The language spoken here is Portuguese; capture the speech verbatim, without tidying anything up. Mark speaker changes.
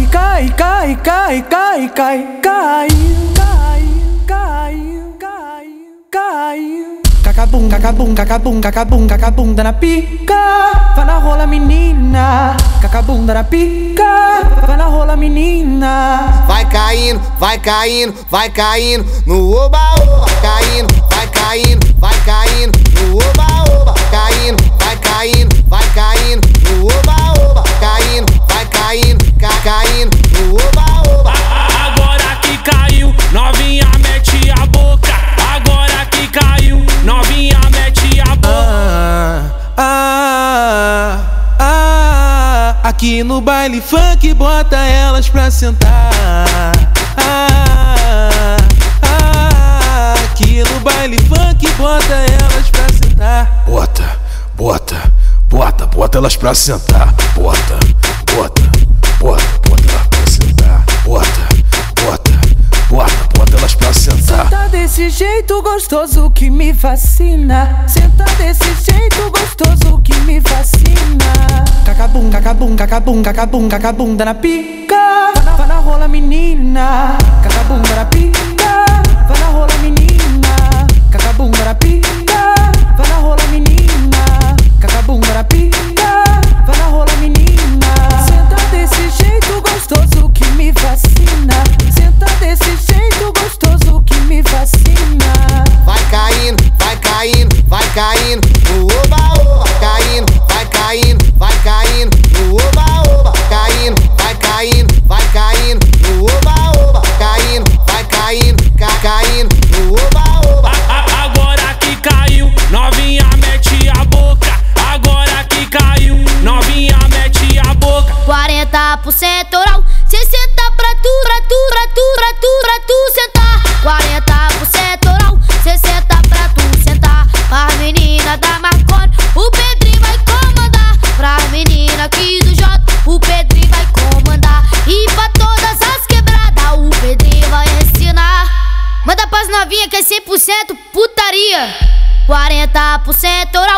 Speaker 1: cai, cai, cai, cai, cai, cai, caiu, caiu, caiu, caiu, caiu. Cacabum, cacabum, cacabum, cacabum, cacabunda na pica. Vai na rola, menina. Cacabunda na pica. Vai na rola, menina.
Speaker 2: Vai caindo, vai caindo, vai caindo no oba-oba. Caindo, vai caindo, vai caindo no oba-oba. Caindo, vai caindo, vai caindo no oba-oba. Caindo, vai caindo, ca caindo no oba-oba.
Speaker 3: Agora que caiu, novinha mete a boca. Agora que caiu, novinha mete a boca.
Speaker 4: Ah, ah, ah, aqui no baile funk bota elas pra sentar. Ah, ah, aqui no baile funk bota elas pra sentar.
Speaker 5: Bota, bota, bota, bota elas pra sentar. Bota, bota, bota, bota elas pra sentar. Bota, bota, bota, bota elas pra sentar.
Speaker 1: Senta desse jeito gostoso que me fascina. Senta desse jeito gostoso que me fascina. Cacabum, cacabum, cacabum, cacabum, cacabunda na pica. Vai na, vai na rola, menina. Cacabunda na pica. Vai na rola, menina. Cacabunda na pica. Vai na rola, menina. Cacabunda na pica. Vai na rola, menina. Senta desse jeito gostoso que me fascina. Senta desse jeito gostoso que me fascina.
Speaker 2: Vai caindo, vai caindo, vai caindo no oba-oba. Caindo, vai caindo, vai caindo no oba-oba. Caindo, vai caindo, vai caindo no oba-oba. Caindo, vai caindo, ca caindo no oba-oba.
Speaker 3: Agora que caiu, novinha mete a boca. Agora que caiu, novinha mete a boca.
Speaker 6: quarenta por cento oral, sessenta pra tu, pra tu, pra tu, pra tu, pra tu sentar. quarenta por cento oral, sessenta pra tu sentar. As meninas da Marconi, o Pedrinho vai comandar. Pras meninas aqui do J, o Pedrinho vai comandar. E pra todas as quebradas, o Pedrinho vai ensinar. Manda pras novinhas que é cem por cento putaria. quarenta por cento oral,